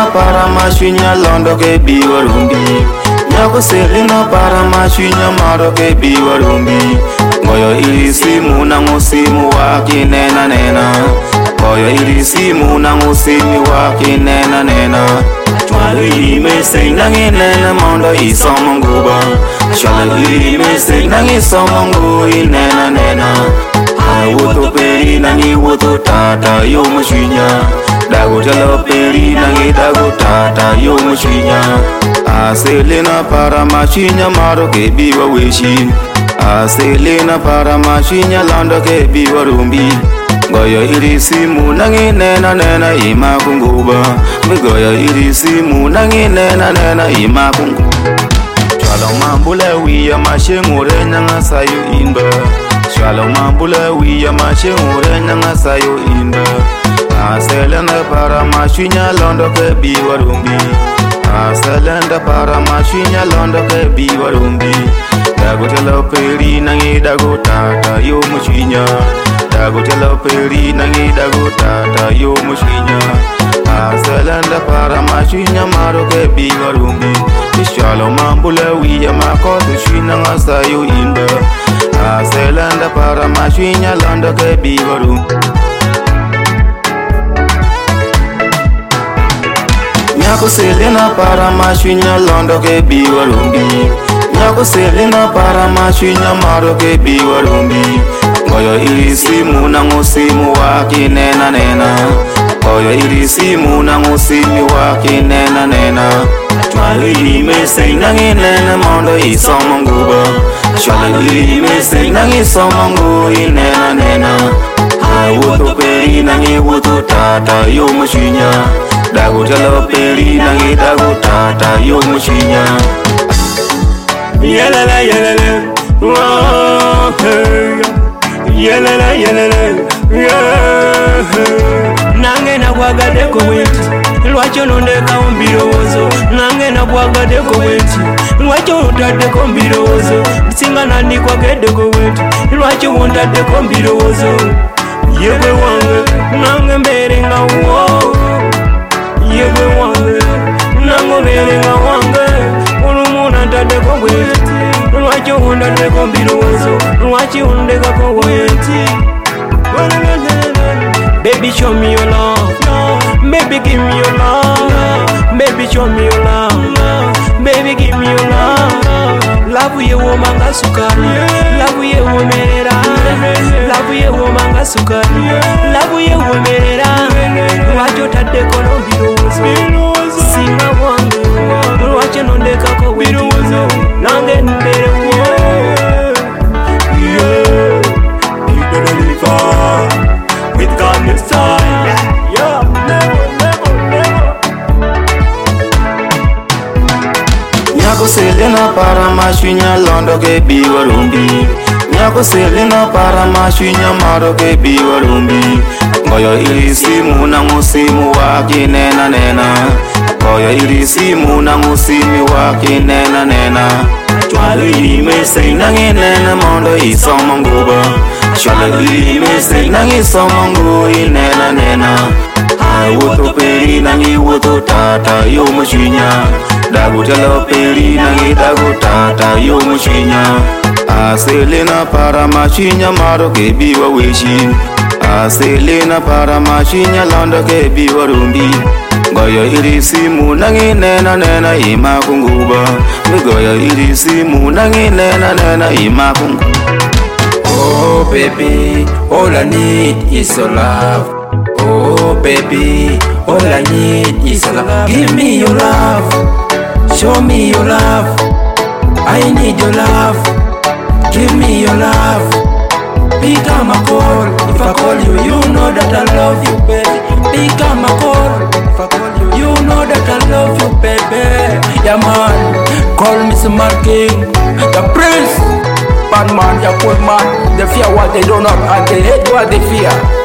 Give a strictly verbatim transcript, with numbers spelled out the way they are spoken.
para mashunya londo ke biwarumbi. Nyako selina para mashunya maro ke biwarumbi. Ngoyo irisimu na ngusimu waki nena nena. Ngoyo irisimu na ngusimi waki nena nena. Chwalo irime sing nangi nena mondo isomo nguba. Chwalo irime sing nangi isomo ngui nena nena. Wuto peri nangi wuto tata yo mushinya. Dago jalo peri nangi dago tata yo mushinya. Aselena para mashinya maro ke biwa wishi. Aselena para mashinya lando ke biwa rumbi. Goyo irisimu nangi nena nena ima kunguba. Goyo irisimu nangi nena nena ima kunguba. Chalo mambule wiya mashengure nanga sayo inba. Chalo mambule wiya mashengure nanga sayo inba. Aselena para mashinya londo ke biwa rumbi. Aselenda para mashinya londo ke biwa rumbi. Dago jalo peri nangi dago tata yo mushinya. Dago jalo peri nangi dago tata yo mushinya. Aselenda para mashinya maro ke biwa rumbi. Ishalo mambule wiya makoto shina nga sayo inba. Aselenda para mashinya londo ke biwa rumbi. Nyako selena para mashinya londo ke biwa rumbi. Nyako selena para mashinya maro ke biwa rumbi. Ngoyo irisimu na ngusimu waki nena nena. Ngoyo irisimu na ngusimi waki nena nena. Chwalo irime sing nangi nena mondo isomo nguba. Chwalo irime sing nangi isomo ngui nena nena. Wuto peri nangi wuto tata yo mushinya. Dago jalo peri nangi dago tata yo mushinya. Yelele yelele, oh hey. Yelele yelele, yeah. Nange na bwaga deko wenti, lwacho nondeka umbirozo. Nange na bwaga deko wenti, lwacho utadeko umbirozo. Singa nani kwa gedeko wenti, lwacho utadeko umbirozo. Yegwe wange, nange mbere nga uo. Yegwe wange, nange mbere nga wange. Ulumuna tadeko wenti, lwacho utadeko umbirozo. Lwacho utadeko wenti. Baby, show me your love. Baby, give me your love. Baby, show me your love. Baby, give me your love. Love you, woman, sukari. Love you, woman, love you, woman, sukari. Love you, woman. Watch your tate kono birozo. Singa wangu. Watch your nonde kako birozo. Nange mbere wo. Yeah, you better live far. With God next time, yeah, yeah, never, never, never. Nyako selena para mashinya londo ke biwa rumbi. Nyako selena para mashinya maro ke biwa rumbi. Ngoyo irisimu na ngusimu waki nena nena. Ngoyo irisimu na ngusimi waki nena nena. Chwalo irime sing nangi nena mondo isomo nguba. Chwalo irime sing nangi isomo ngui nena nena. Wuto peri nangi wuto tata yo mushinya. Dago jalo peri nangi dago tata yo mushinya. Aselena para mashinya maro ke biwa wishi. Aselena para mashinya londo ke biwa rumbi. Goyo irisimu nangi nena nena ima kunguba. Goyo irisimu nangi nena nena ima kunguba. Oh baby, all I need is your love. Oh baby, all I need is your love. Give me your love, show me your love. I need your love, give me your love. Pick up my call, if I call you, you know that I love you, baby. Pick up my call, if I call you, you know that I love you, baby. Yeah man, call me Smart King, the prince. Bad man, the good man, they fear what they don't know and they hate what they fear.